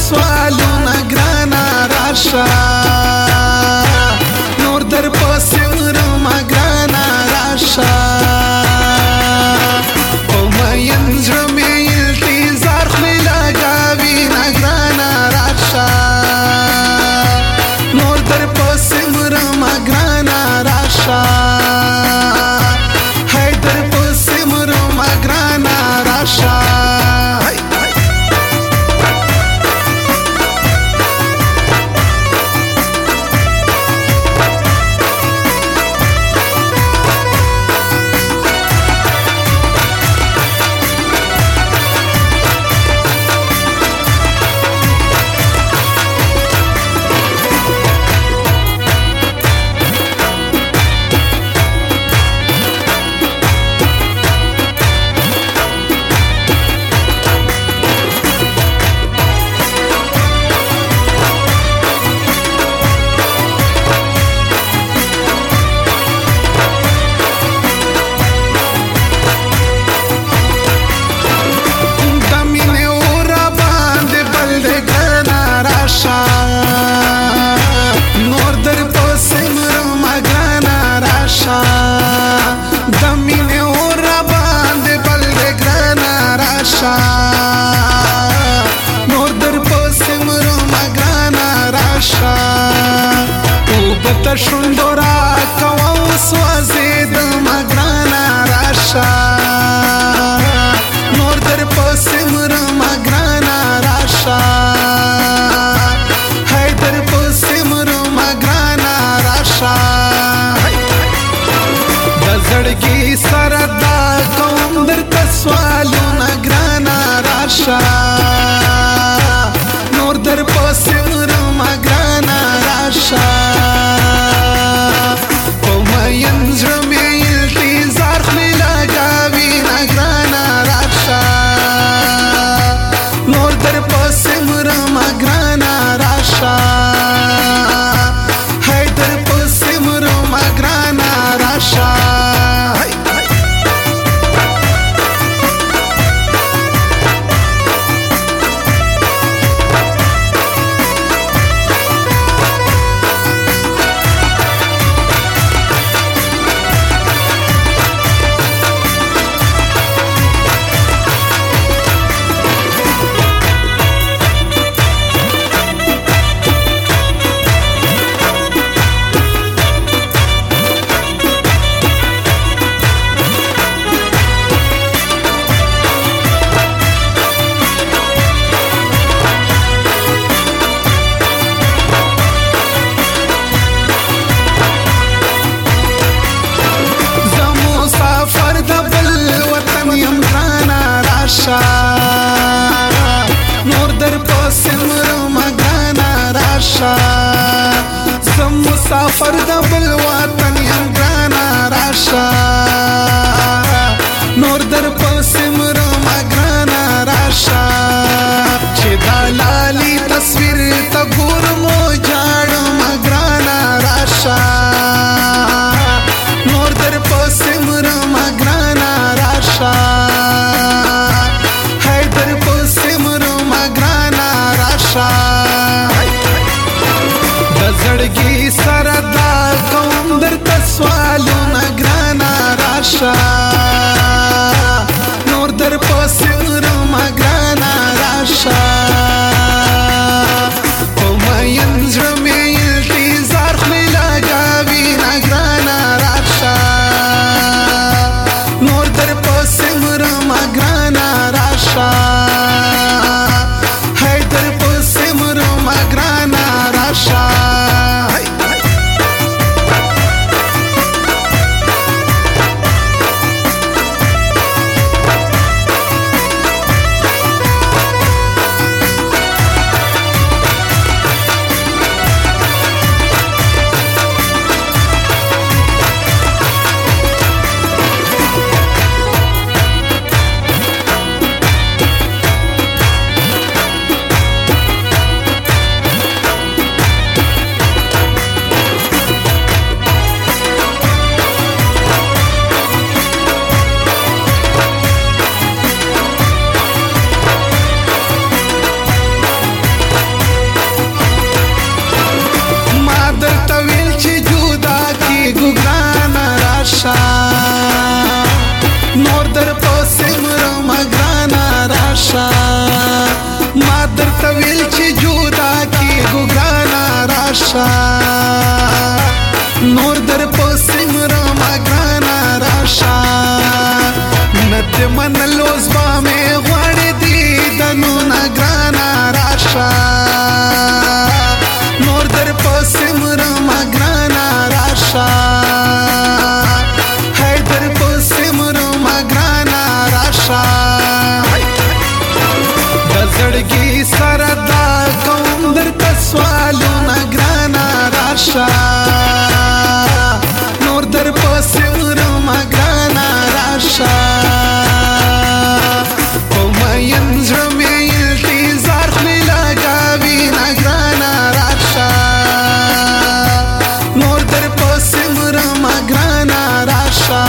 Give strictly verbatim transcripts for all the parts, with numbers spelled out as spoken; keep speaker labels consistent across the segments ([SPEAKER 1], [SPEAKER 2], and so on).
[SPEAKER 1] سوالونه ګرانا راشه نور در پسې مرمه ګرانا راشه په مین زړه مې التظار خولې لګوي نه ګرانا راشه نور در پسې مرمه ګرانا راشه هی در پسې مرمه ګرانا راشه نور در پسې مرمه ګرانه راشه اوبه ته شونډو راکوه وسوځېدمه ګرانه راشه نور در پسې مرمه ګرانه راشه هی در پسې مرمه ګرانه راشه د زړګي سره دا کوم درته سوالونه ګرانه راشه نور در پسې مرمه ګرانه راشه په مین زړه مې التظار خولې لګوي نه ګرانه راشه نور در پسې مرمه ګرانه راشه هی در پسې مرمه ګرانه راشه نور در پسې مرمه ګرانه راشه زه مسافر د بل وطن یم ګرانه راشه نور در پسې مرمه ګرانه راشه چې دا لالي تصویر ته ګورم وجاړمه ګرانه راشه نور در پسې مرمه ګرانه راشه د زړګي سره دا کوم درته سوالونه ګرانه راشه نور در پسې مرمه ګرانه راشه په مین زړه مې التظار خولې لګوي نه ګرانه راشه نور در پسې مرمه ګرانه راشه هی در پسې مرمه ګرانه راشه چې جودا کی ګرانا راشا نور در پسې مرم ګرانا راشا نت من لوز با مې غواړې دي دنو نه ګرانا راشا نور در پسې مرم ګرانا راشا هی در پسې مرم ګرانا راشا د زړګي سره دا کوم درته سوالونه ګرانا راشا نور در پسې مرم ګرانا راشا په مین زړه مې التظار خولې لګاوي نه ګرانا راشا نور در پسې مرم ګرانا راشا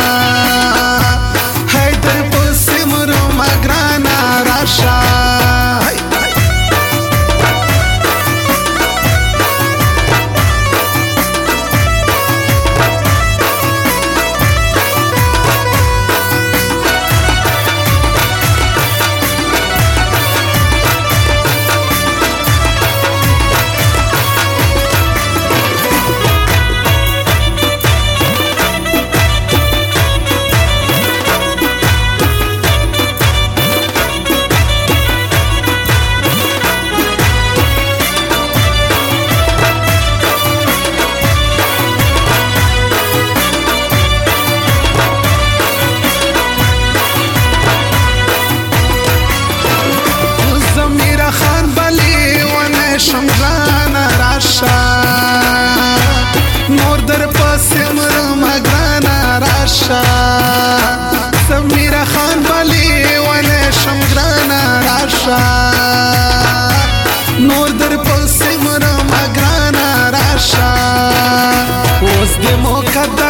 [SPEAKER 1] هی در پسې مرم ګرانا راشا شمغانا راشا نور در پسې مرم ګرانا راشا سمیرا خان بلی ونه شمغانا راشا نور در پسې مرم ګرانا راشا اوس دې موقع